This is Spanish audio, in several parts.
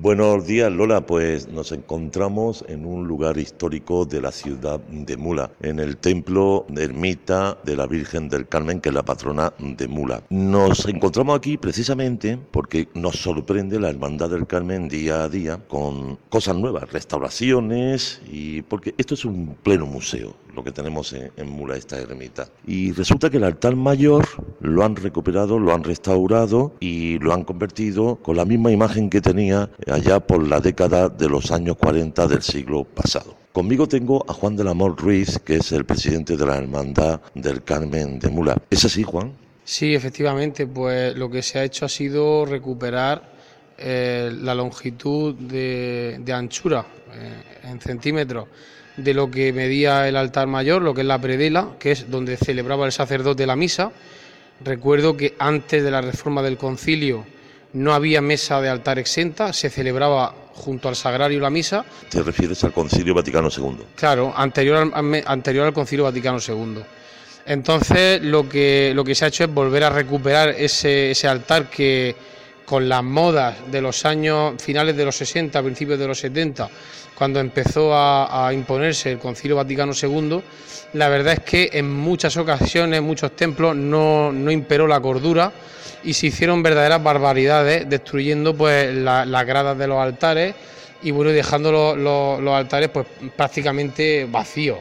Buenos días, Lola. Pues nos encontramos en un lugar histórico de la ciudad de Mula, en el templo ermita de la Virgen del Carmen, que es la patrona de Mula. Nos encontramos aquí precisamente porque nos sorprende la Hermandad del Carmen día a día con cosas nuevas, restauraciones, y porque esto es un pleno museo, lo que tenemos en Mula, esta ermita. Y resulta que el altar mayor lo han recuperado, lo han restaurado y lo han convertido con la misma imagen que tenía allá por la década de los años 40 del siglo pasado. Conmigo tengo a Juan del Amor Ruiz, que es el presidente de la Hermandad del Carmen de Mula. ¿Es así, Juan? Sí, efectivamente, pues lo que se ha hecho ha sido recuperar la longitud de anchura en centímetros de lo que medía el altar mayor, lo que es la predela, que es donde celebraba el sacerdote la misa. Recuerdo que antes de la reforma del concilio no había mesa de altar exenta, se celebraba junto al sagrario la misa. ¿Te refieres al Concilio Vaticano II? Claro, anterior al Concilio Vaticano II. Entonces lo que se ha hecho es volver a recuperar ese altar que con las modas de los años finales de los 60, principios de los 70, cuando empezó a imponerse el Concilio Vaticano II, la verdad es que en muchas ocasiones, muchos templos no imperó la cordura y se hicieron verdaderas barbaridades, destruyendo pues las gradas de los altares y bueno, dejando los altares pues prácticamente vacíos,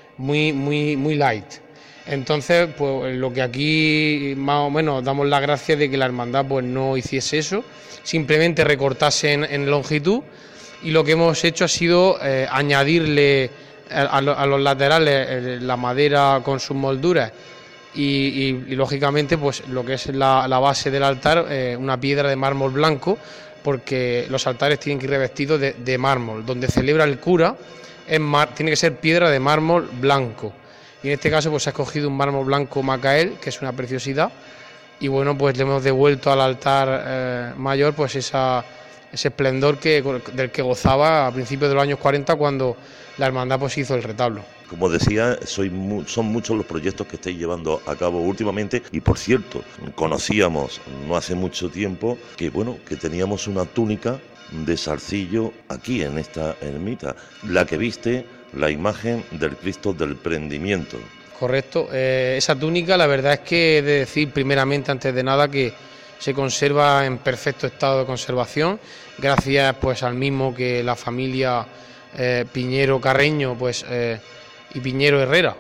muy light. Entonces, pues lo que aquí más o menos damos la gracia de que la hermandad pues no hiciese eso, simplemente recortase en longitud, y lo que hemos hecho ha sido añadirle a los laterales la madera con sus molduras y lógicamente pues lo que es la base del altar, una piedra de mármol blanco, porque los altares tienen que ir revestidos de mármol. Donde celebra el cura tiene que ser piedra de mármol blanco. Y en este caso pues se ha escogido un mármol blanco Macael, que es una preciosidad, y bueno, pues le hemos devuelto al altar mayor pues ese esplendor del que gozaba a principios de los años 40, cuando la hermandad pues hizo el retablo. Como decía, son muchos los proyectos que estáis llevando a cabo últimamente, y por cierto, conocíamos no hace mucho tiempo que teníamos una túnica de zarcillo aquí en esta ermita, la que viste la imagen del Cristo del Prendimiento. Correcto, esa túnica la verdad es que he de decir primeramente, antes de nada, que se conserva en perfecto estado de conservación, gracias pues al mismo que la familia Piñero Carreño y Piñero Herrera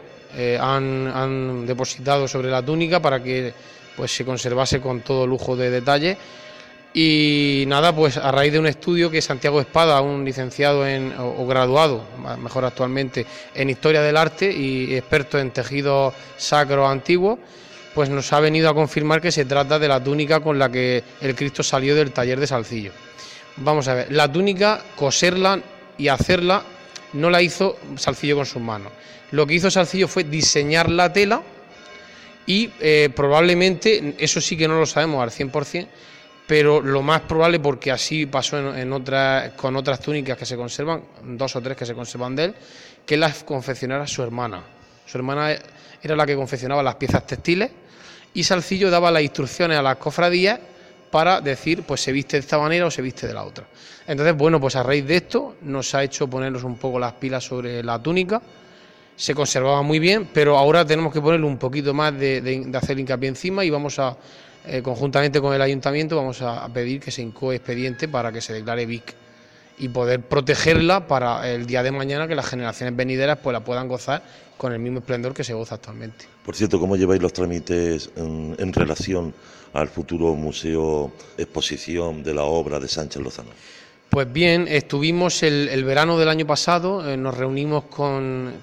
han depositado sobre la túnica para que pues se conservase con todo lujo de detalle. Y nada, pues a raíz de un estudio que Santiago Espada, un licenciado o graduado, mejor actualmente, en Historia del Arte y experto en tejidos sacros antiguos, pues nos ha venido a confirmar que se trata de la túnica con la que el Cristo salió del taller de Salcillo. Vamos a ver, la túnica, coserla y hacerla, no la hizo Salcillo con sus manos. Lo que hizo Salcillo fue diseñar la tela y probablemente, eso sí que no lo sabemos al 100%, pero lo más probable, porque así pasó con otras túnicas que se conservan, 2 o 3 que se conservan de él, que las confeccionara su hermana. Su hermana era la que confeccionaba las piezas textiles y Salcillo daba las instrucciones a las cofradías para decir, pues se viste de esta manera o se viste de la otra. Entonces, bueno, pues a raíz de esto nos ha hecho ponernos un poco las pilas sobre la túnica. Se conservaba muy bien, pero ahora tenemos que ponerle un poquito más de hacer hincapié encima, y vamos a conjuntamente con el ayuntamiento vamos a pedir que se incoe expediente para que se declare BIC y poder protegerla para el día de mañana, que las generaciones venideras pues la puedan gozar con el mismo esplendor que se goza actualmente. Por cierto, ¿cómo lleváis los trámites en relación al futuro museo exposición de la obra de Sánchez Lozano? Pues bien, estuvimos el verano del año pasado, nos reunimos con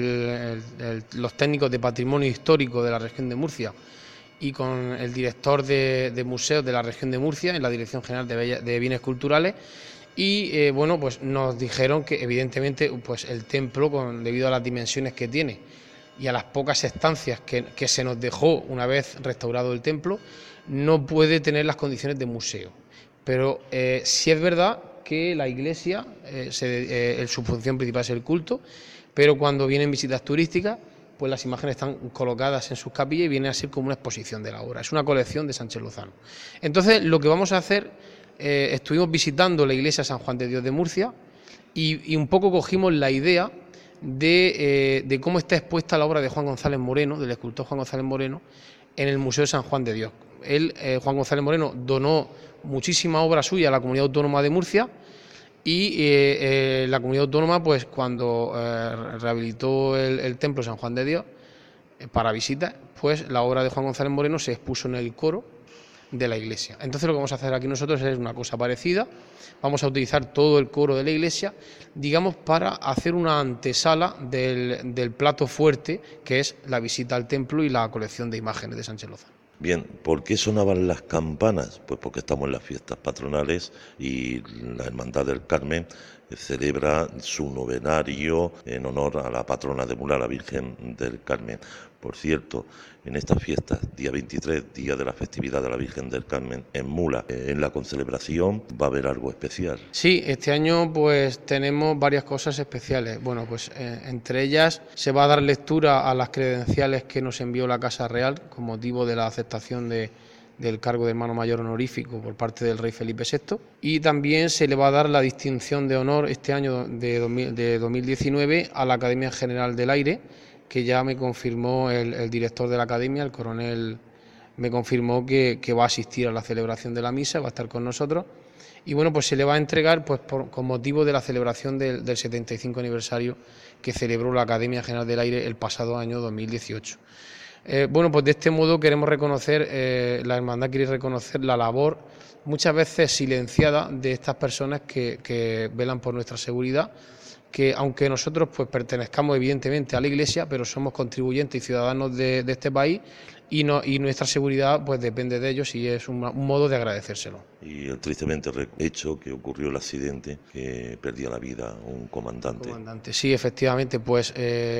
los técnicos de patrimonio histórico de la región de Murcia y con el director de museos de la región de Murcia en la Dirección General de Bienes Culturales, y bueno, pues nos dijeron que evidentemente pues el templo, debido a las dimensiones que tiene y a las pocas estancias que se nos dejó una vez restaurado el templo, no puede tener las condiciones de museo. Pero sí es verdad que la iglesia, su función principal es el culto, pero cuando vienen visitas turísticas, pues las imágenes están colocadas en sus capillas y viene a ser como una exposición de la obra. Es una colección de Sánchez Lozano. Entonces, lo que vamos a hacer, estuvimos visitando la iglesia San Juan de Dios de Murcia y un poco cogimos la idea de cómo está expuesta la obra de Juan González Moreno, del escultor Juan González Moreno, en el Museo de San Juan de Dios. Él, Juan González Moreno, donó muchísima obra suya a la Comunidad Autónoma de Murcia y la Comunidad Autónoma, pues cuando rehabilitó el Templo San Juan de Dios para visitas, pues la obra de Juan González Moreno se expuso en el coro de la iglesia. Entonces lo que vamos a hacer aquí nosotros es una cosa parecida. Vamos a utilizar todo el coro de la iglesia, digamos, para hacer una antesala del plato fuerte, que es la visita al templo y la colección de imágenes de Sánchez Lozano. Bien, ¿por qué sonaban las campanas? Pues porque estamos en las fiestas patronales y la Hermandad del Carmen celebra su novenario en honor a la patrona de Mula, la Virgen del Carmen. Por cierto, en estas fiestas, día 23, día de la festividad de la Virgen del Carmen en Mula, en la concelebración va a haber algo especial. Sí, este año pues tenemos varias cosas especiales. Bueno, pues entre ellas se va a dar lectura a las credenciales que nos envió la Casa Real con motivo de la aceptación del cargo de hermano mayor honorífico por parte del rey Felipe VI, y también se le va a dar la distinción de honor este año de 2019 a la Academia General del Aire, que ya me confirmó el director de la Academia, el coronel, me confirmó que va a asistir a la celebración de la misa, va a estar con nosotros, y bueno, pues se le va a entregar pues con motivo de la celebración del 75 aniversario que celebró la Academia General del Aire el pasado año 2018. Bueno, pues de este modo queremos reconocer, la hermandad quiere reconocer la labor muchas veces silenciada de estas personas que velan por nuestra seguridad, que aunque nosotros pues pertenezcamos evidentemente a la Iglesia, pero somos contribuyentes y ciudadanos de este país y nuestra seguridad pues depende de ellos y es un modo de agradecérselo. Y el tristemente hecho que ocurrió el accidente, que perdió la vida un comandante. Sí, efectivamente, pues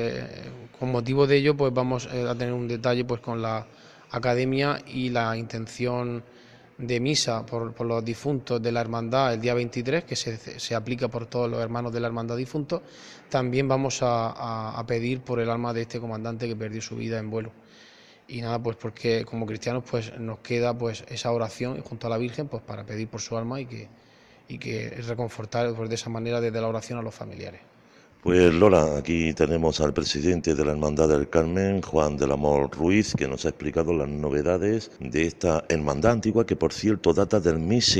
con motivo de ello pues vamos a tener un detalle pues con la Academia y la intención de misa por los difuntos de la hermandad el día 23, que se aplica por todos los hermanos de la hermandad difuntos. También vamos a pedir por el alma de este comandante que perdió su vida en vuelo. Y nada, pues porque como cristianos pues nos queda pues esa oración junto a la Virgen pues para pedir por su alma y que reconfortar pues de esa manera desde la oración a los familiares. Pues Lola, aquí tenemos al presidente de la Hermandad del Carmen, Juan del Amor Ruiz, que nos ha explicado las novedades de esta hermandad antigua que por cierto data del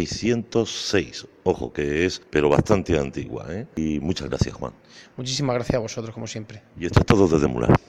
1606. Ojo, que es pero bastante antigua, ¿eh? Y muchas gracias, Juan. Muchísimas gracias a vosotros, como siempre. Y esto es todo desde Mula.